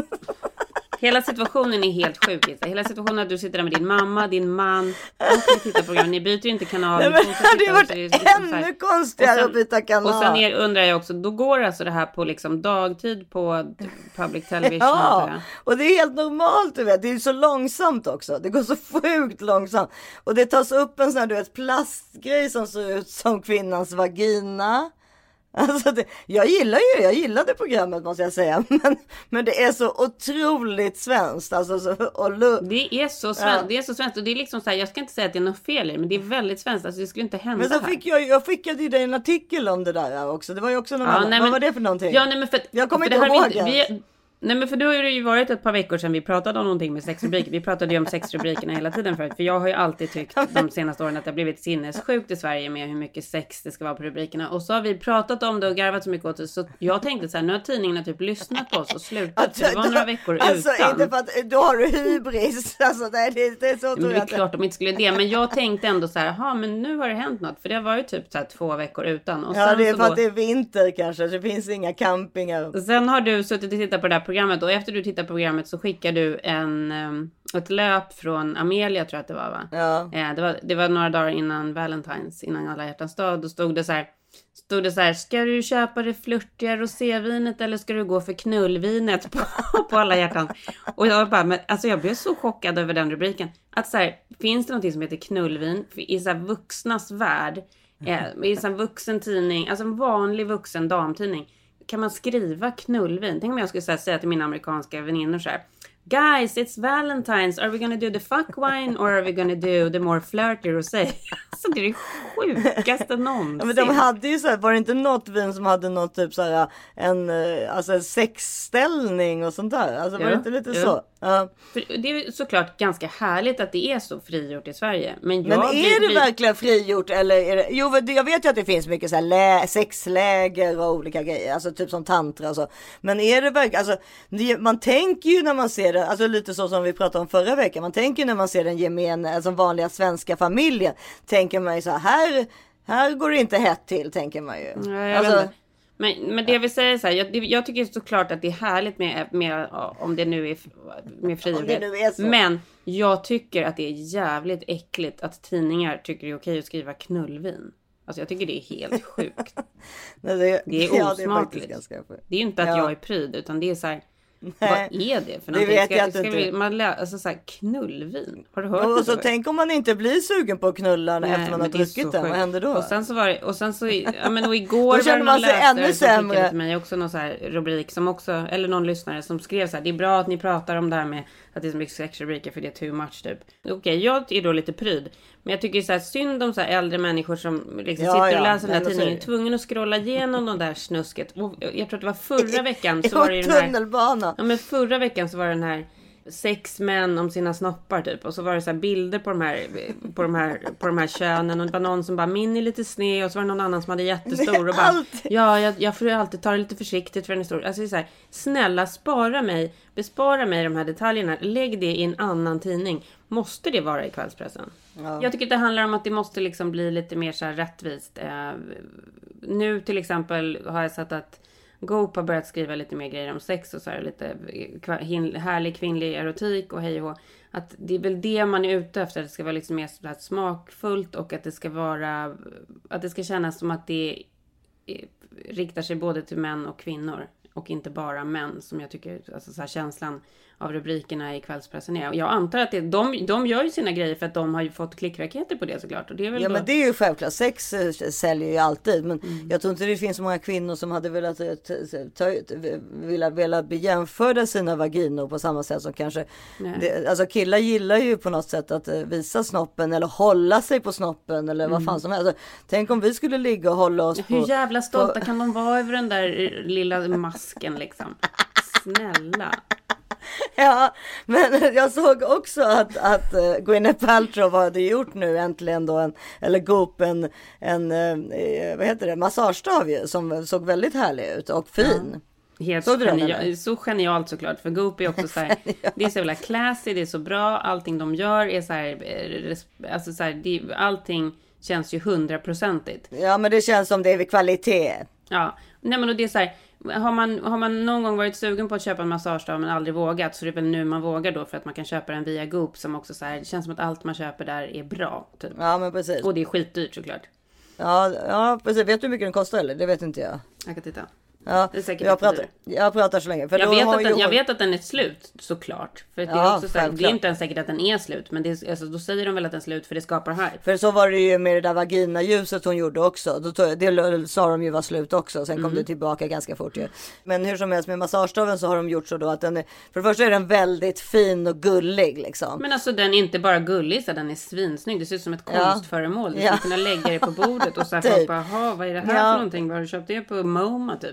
Hela situationen är helt sjuk. Hela situationen att du sitter där med din mamma, din man och ni tittar på programmet. Ni byter inte kanal. Nej, men det har varit ännu konstigare att byta kanal. Och sen undrar jag också, då går alltså det här på liksom dagtid på public television? Ja, och det är helt normalt du vet. Det är så långsamt också. Det går så sjukt långsamt. Och det tas upp en sån här du vet, plastgrej som ser ut som kvinnans vagina. Alltså jag gillade programmet måste jag säga, men det är så otroligt svenskt alltså, det är så svenskt och det är liksom så här, jag ska inte säga att det är något fel i men det är väldigt svenskt, alltså det skulle inte hända. Men så fick jag skickade ju dig en artikel om det där också, det var ju också vad var det för någonting? Ja, nej, men jag kommer inte ihåg Nej, men för då har det ju varit ett par veckor sedan vi pratade om någonting med sexrubriker. Vi pratade ju om sexrubrikerna hela tiden förut. För jag har ju alltid tyckt de senaste åren att det har blivit sinnessjukt i Sverige med hur mycket sex det ska vara på rubrikerna. Och så har vi pratat om det och garvat så mycket åt det. Så jag tänkte så här, nu har tidningarna typ lyssnat på oss och slutat. Det var några veckor utan. Inte för att då har du hybris. Alltså, det är så men det är klart de inte skulle det. Men jag tänkte ändå så här, men nu har det hänt något. För det var ju typ så här 2 veckor utan. Och ja, det är för att det är vinter kanske. Det finns inga campingar. Sen har du suttit och tittat på det här programmet. Och efter du tittar på programmet så skickar du ett löp från Amelia, tror jag att det var, va? Ja. Det var några dagar innan Valentine's, innan alla hjärtans dag. Då stod det så här, ska du köpa det flörtiga rosévinet eller ska du gå för knullvinet på alla hjärtan? Och jag bara, jag blev så chockad över den rubriken. Att så här, finns det någonting som heter knullvin i så här vuxnas värld? I så här vuxen tidning, alltså en vanlig vuxen damtidning. Kan man skriva knullvin? Tänk om jag skulle säga till mina amerikanska väninnor så här: Guys, it's Valentine's. Are we gonna do the fuck wine or are we gonna do the more flirty rosé? Så det är det sjukaste någonsin. Ja, men de hade ju så här, var det inte något vin som hade något typ så här en sexställning och sånt där? Alltså var det inte lite så? Ja. För det är såklart ganska härligt att det är så frigjort i Sverige. Men är det verkligen frigjort eller är det... Jo, jag vet ju att det finns mycket så här sexläger och olika grejer, alltså typ som tantra och så. Men är det verkligen, alltså man tänker ju när man ser det, alltså lite så som vi pratade om förra veckan, man tänker när man ser den gemene, alltså vanliga svenska familjen, tänker man ju så här går det inte hett till, tänker man ju. Nej, alltså, men det vill säga så här, jag tycker såklart att det är härligt med om det nu är med frihet. Men jag tycker att det är jävligt äckligt att tidningar tycker det är okej att skriva knullvin. Alltså jag tycker det är helt sjukt. Nej, det är osmakligt. Det är ju inte att jag är pryd, utan det är så här, vad är det för någonting? Alltså så här, knullvin. Har du hört det? Och så tänk om man inte blir sugen på att knulla efter man har druckit den. Vad händer då? Och sen så och igår då känner man sig ännu sämre. Till mig också någon så här rubrik som också, eller någon lyssnare som skrev så här: det är bra att ni pratar om det här med att det är så mycket sexrubriker för det är too much typ. Okej, jag är då lite pryd. Men jag tycker så här synd om så här äldre människor som liksom sitter och läser den här tidningen, är tvungen att scrolla igenom de där snusket. Och jag tror att det var förra veckan så var det den här tunnelbana. Ja, men förra veckan så var det den här 6 män om sina snoppar typ. Och så var det så här bilder på de här könen. Och det var någon som bara, min är lite sned. Och så var det någon annan som hade jättestor. Och bara, jag får alltid ta det lite försiktigt för den är stor. Alltså det är så här, snälla bespara mig de här detaljerna. Lägg det i en annan tidning. Måste det vara i kvällspressen? Ja. Jag tycker att det handlar om att det måste liksom bli lite mer så här rättvist. Nu till exempel har jag sett att Goop har börjat skriva lite mer grejer om sex och så här, lite härlig kvinnlig erotik och hej och att det är väl det man är ute efter, att det ska vara liksom mer så här smakfullt och att det ska kännas som att det riktar sig både till män och kvinnor och inte bara män, som jag tycker, alltså så här, känslan av rubrikerna i kvällspressen är. Jag antar att de gör ju sina grejer för att de har ju fått klickraketer på det såklart. Och det är väl men det är ju självklart. Sex säljer ju alltid. Men jag tror inte det finns så många kvinnor som hade velat jämföra sina vaginor på samma sätt som kanske... alltså killar gillar ju på något sätt att visa snoppen eller hålla sig på snoppen eller vad fan som helst. Alltså, tänk om vi skulle ligga och hålla oss på... Hur jävla stolta kan de vara över den där lilla masken liksom? Snälla. Ja, men jag såg också att Gwyneth Paltrow hade gjort nu äntligen då Goop en vad heter det, massagestav som såg väldigt härlig ut och fin. Ja. Helt så genialt såklart, för Goop är också så här, det är så jävla classy, det är så bra, allting de gör är så här, alltså så här, allting känns ju 100%igt. Ja, men det känns som det är kvalitet. Ja, nej men och det är så här, har man någon gång varit sugen på att köpa en massagestav men aldrig vågat, så det är väl nu man vågar då, för att man kan köpa den via Goop som också så här, det känns som att allt man köper där är bra typ. Ja, men precis. Och det är skitdyrt såklart. Ja, precis. Vet du hur mycket den kostar eller? Det vet inte jag. Jag kan titta. Ja, jag pratar så länge. För jag vet att den är slut, såklart. För det är också så här, det är inte ens säkert att den är slut. Men det är, alltså, då säger de väl att den är slut för det skapar hype. För så var det ju med det där vaginaljuset hon gjorde också. Det sa de ju var slut också. Sen kom det tillbaka ganska fort ju. Men hur som helst med massagestaven så har de gjort så då att den är, för det första är den väldigt fin och gullig liksom. Men alltså den är inte bara gullig, så den är svinsnygg. Det ser ut som ett konstföremål. Du skulle kunna lägga det på bordet och så här, bara, vad är det här för någonting? Var har du köpt det på MoMA typ?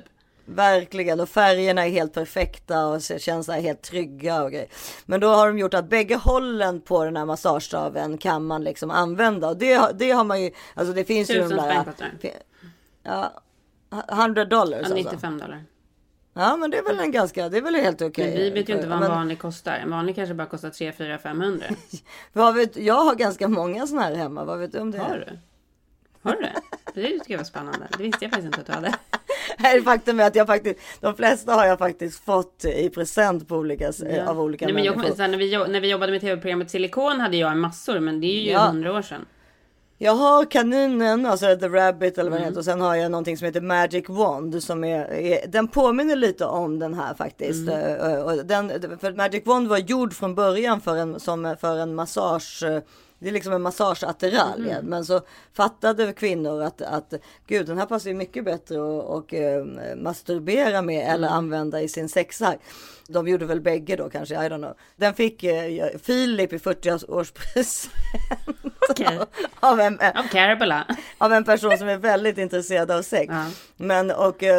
Verkligen, och färgerna är helt perfekta och känns helt trygga och grejer. Men då har de gjort att bägge hållen på den här massagestaven kan man liksom använda. Och det har man ju, alltså det finns ju de där... Ja, $100 alltså. $95. Ja, men det är väl en ganska, det är väl helt okej. Men vi vet ju inte vad en vanlig kostar. En vanlig kanske bara kostar 3, 4, 500. Jag har ganska många såna här hemma. Vad vet du om det? Har du det? Det tycker jag var spännande. Det visste jag faktiskt inte att du hade. Nej, faktum är att de flesta har jag faktiskt fått i present på av olika människor. När vi jobbade med tv-programmet Silikon hade jag en massor, men det är ju 100 år sedan. Jag har kaninen, alltså The Rabbit eller vad det heter, och sen har jag någonting som heter Magic Wand som den påminner lite om den här faktiskt. Och för Magic Wand var gjord från början för en massage. Det är liksom en massageattiralj. Men så fattade kvinnor att gud, den här passar ju mycket bättre och masturbera med eller använda i sin sexar. De gjorde väl bägge då kanske, I don't know. Den fick Filip i 40-årspresent. Okay. av en person som är väldigt intresserad av sex. Men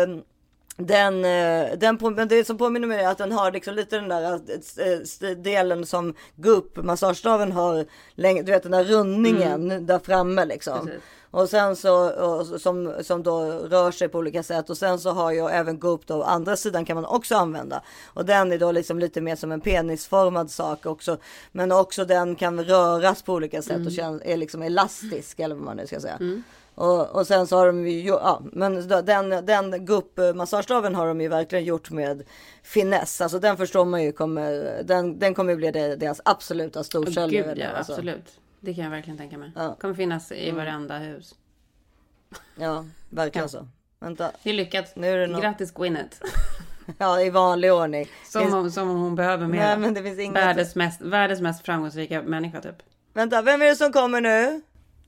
det som påminner mig är att den har liksom lite den där delen som massagestaven har, du vet den där rundningen där framme liksom. Precis. Och sen som då rör sig på olika sätt, och sen så har jag även Goop då, andra sidan kan man också använda, och den är då liksom lite mer som en penisformad sak också, men också den kan röras på olika sätt och är liksom elastisk eller vad man nu ska säga. Och sen så har de ju, men den gupp-massagestaven har de ju verkligen gjort med finess. Alltså den förstår man ju den kommer bli deras absoluta storsäljare. Gud, ja, alltså. Absolut. Det kan jag verkligen tänka mig. Ja. Kommer finnas i varenda hus. Ja, verkligen så. Vänta. Det är lyckat. Nu är det grattis Gwyneth. Ja, i vanlig ordning. Som hon behöver med. Nej, men det finns världens mest framgångsrika människa typ. Vänta, vem är det som kommer nu?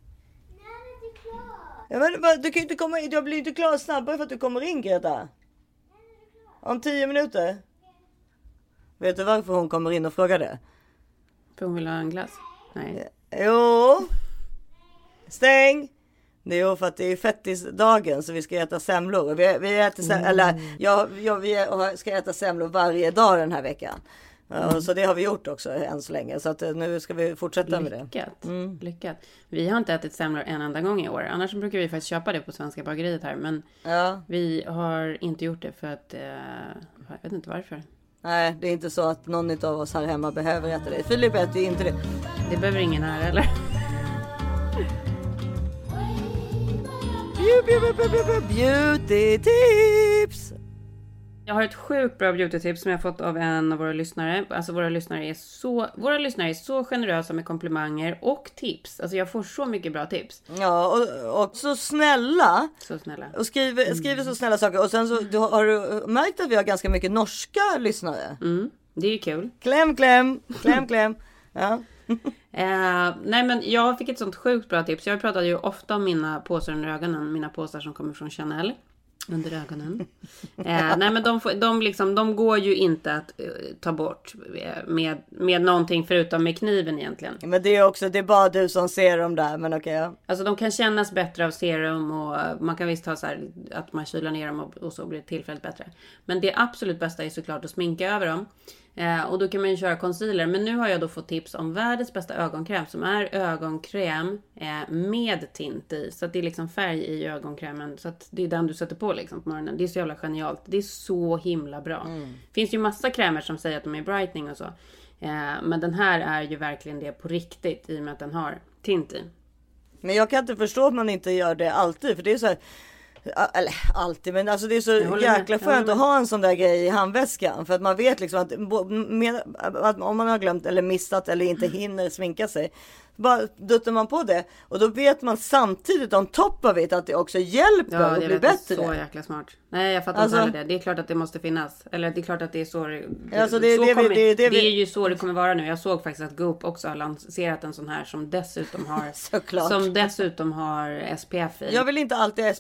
Ja, men du kan ju inte komma in, jag blir inte klar snabbare för att du kommer in, Greta. Om 10 minuter. Vet du varför hon kommer in och frågar det? För hon vill ha en glass? Nej. Jo. Stäng. Det är ju för att det är fettisdagen, så vi ska äta semlor. Vi äter vi ska äta semlor varje dag den här veckan. Så det har vi gjort också än så länge. Så att nu ska vi fortsätta med det. Lyckat. Vi har inte ätit semlor en enda gång i år. Annars brukar vi faktiskt köpa det på Svenska bageriet här. Men vi har inte gjort det för att... jag vet inte varför. Nej, det är inte så att någon av oss här hemma behöver äta det. Filip äter inte det. Det behöver ingen här heller. Beauty tips! Jag har ett sjukt bra beauty-tips som jag fått av en av våra lyssnare. Alltså våra lyssnare är så generösa med komplimanger och tips. Alltså jag får så mycket bra tips. Ja, och så snälla. Så snälla. Och skriver så snälla saker. Och sen så har du märkt att vi har ganska mycket norska lyssnare. Det är ju kul. Kläm. Ja. Nej, men jag fick ett sånt sjukt bra tips. Jag pratade ju ofta om mina påsar under ögonen. Mina påsar som kommer från Chanel. Under ögonen. Nej, men de går ju inte att ta bort med någonting förutom med kniven egentligen. Men det är bara du som ser dem där, men okej. Ja. Alltså de kan kännas bättre av serum och man kan visst ha så här att man kylar ner dem och så blir det tillfälligt bättre. Men det absolut bästa är såklart att sminka över dem. Och då kan man ju köra concealer. Men nu har jag då fått tips om världens bästa ögonkräm, som är ögonkräm med tint i. Så att det är liksom färg i ögonkrämen. Så att det är den du sätter på liksom på morgonen. Det är så jävla genialt. Det är så himla bra. Finns ju massa krämer som säger att de är brightening och så. Men den här är ju verkligen det på riktigt, i och med att den har tint i. Men jag kan inte förstå att man inte gör det alltid. För det är så här... Eller alltid, men alltså det är så jäkla skönt att ha en sån där grej i handväskan, för att man vet liksom att om man har glömt eller missat eller inte hinner sminka sig, bara duttar man på det, och då vet man samtidigt om top of it att det också hjälper att bli bättre. Det är så jäkla smart. Nej, jag fattar inte heller det. Det är klart att det måste finnas. Eller det är klart att det är så det är ju så det kommer vara nu. Jag såg faktiskt att Goop också har lanserat en sån här som dessutom har SPF i. Jag vill inte alltid ha SPF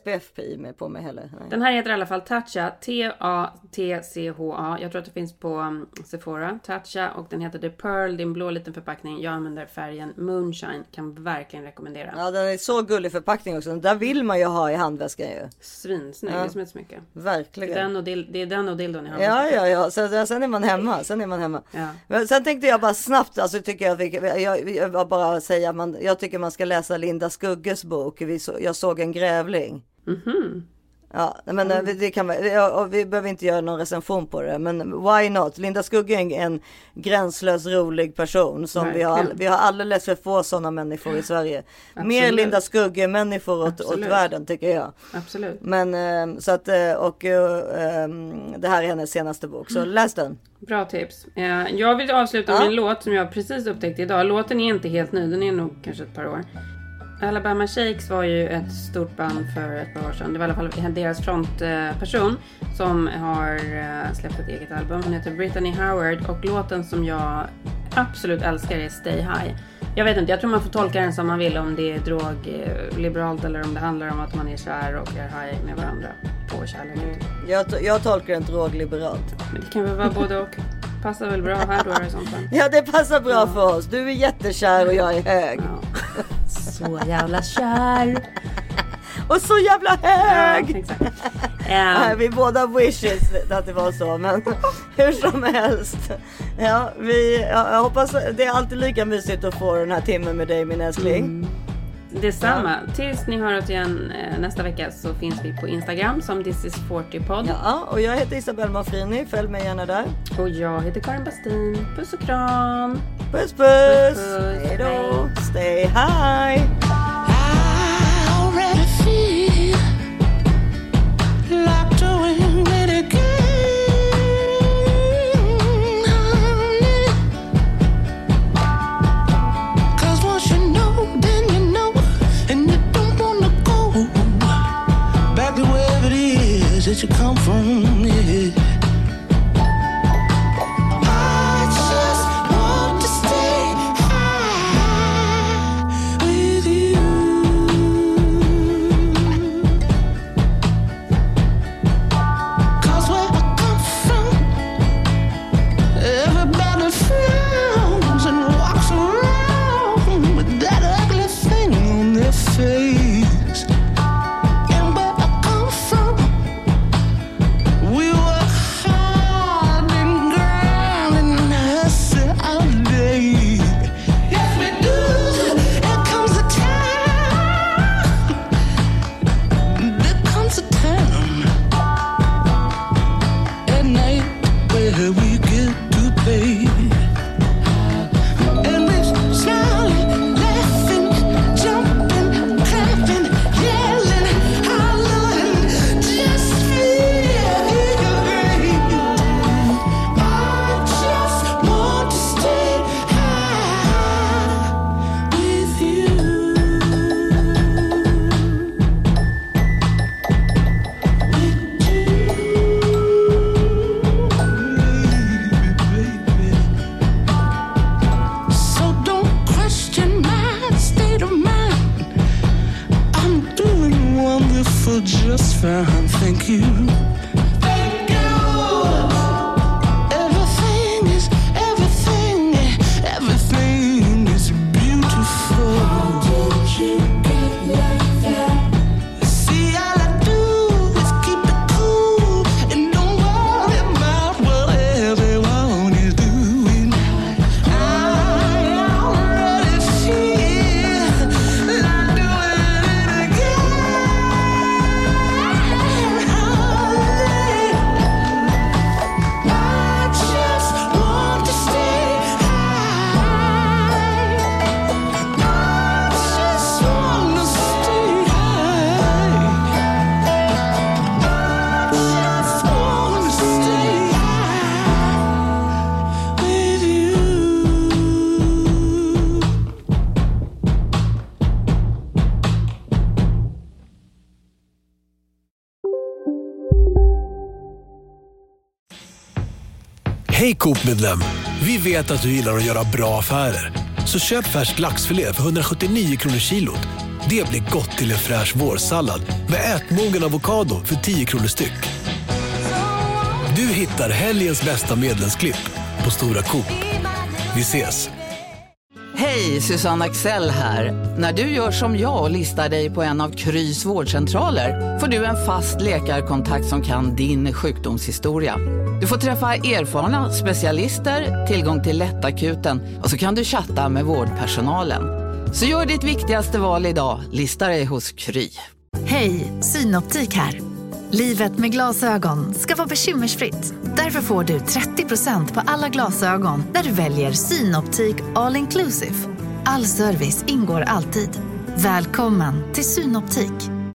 i mig på mig heller. Nej. Den här heter i alla fall Tatcha, Tatcha. Jag tror att det finns på Sephora. Tatcha, och den heter The Pearl, det är en blå liten förpackning. Jag använder färgen Moonshine, kan verkligen rekommendera. Ja, den är så gullig förpackning också. Den där vill man ju ha i handväskan ju. Svinsnygg, det är som ett smycke. Verkligen. Det är den och dildon i handväskan. Ja. Sen är man hemma. Ja. Men sen tänkte jag bara snabbt, alltså tycker jag bara säga, jag tycker man ska läsa Linda Skugges bok. Jag såg en grävling. Mhm. Ja, men det kan vi behöver inte göra någon recension på det, men why not? Linda Skugge är en gränslös rolig person som vi har alldeles för få sådana människor i Sverige. Absolut. Mer Linda Skugge människor åt världen, tycker jag. Absolut. Men så att och det här är hennes senaste bok, så läs den. Bra tips. Jag vill avsluta med en låt som jag precis upptäckte idag. Låten är inte helt ny, den är nog kanske ett par år. Alabama Shakes var ju ett stort band för ett par år sedan. Det var i alla fall deras frontperson som har släppt ett eget album. Hon heter Brittany Howard, och låten som jag absolut älskar är Stay High. Jag vet inte, jag tror man får tolka den som man vill, om det är drogliberalt eller om det handlar om att man är kär och är high med varandra på kärlek. Jag tolkar den drogliberalt. Men det kan väl vara både och. Passar väl bra här då i sånt fall. Ja, det passar bra för oss. Du är jättekär och jag är hög. Ja. Så jävla kär. Och så jävla hög. Ja, exakt. Vi båda wishes att det var så, men hur som helst. Ja, jag hoppas det är alltid lika mysigt att få den här timmen med dig, min älskling. Detsamma. Tills ni hör oss igen nästa vecka så finns vi på Instagram som This is 40pod. Ja, och jag heter Isabelle Manfrini. Följ mig gärna där. Och jag heter Karin Bastin. Puss och kram. Puss, puss. Hej då. Stay high. I already feel like doing it again, honey. 'Cause once you know, then you know, and you don't wanna go back to wherever it is that you come from, yeah. I just want to stay high with you. 'Cause where I come from, everybody frowns and walks around with that ugly thing on their face. And where I come from, we work hard and grind and hustle all day. Yes, we do. There comes a time. There comes a time at night where we get to pay. And we're smiling, laughing, jumping, clapping, yelling, hollering, just feel great. I just want to stay high with you. So don't question my state of mind. I'm doing wonderful, just fine, thank you. Thank you. Everything is beautiful. How did you get like that? See, all I do is keep it cool and don't worry about what everyone is doing. I already feel like doing it again. I just want to stay high. I just want to stay high. I just want to stay high with you. Hej Coop-medlem! Vi vet att du gillar att göra bra affärer. Så köp färsk laxfilé för 179 kronor kilot. Det blir gott till en fräsch vårsallad med ätmogen avokado för 10 kronor styck. Du hittar helgens bästa medlemsklipp på Stora Coop. Vi ses! Hej, Susanne Axel här. När du gör som jag och listar dig på en av Krys vårdcentraler får du en fast läkarkontakt som kan din sjukdomshistoria. Du får träffa erfarna specialister, tillgång till lättakuten och så kan du chatta med vårdpersonalen. Så gör ditt viktigaste val idag, lista dig hos Kry. Hej, Synoptik här. Livet med glasögon ska vara bekymmersfritt. Därför får du 30% på alla glasögon när du väljer Synoptik All Inclusive. All service ingår alltid. Välkommen till Synoptik.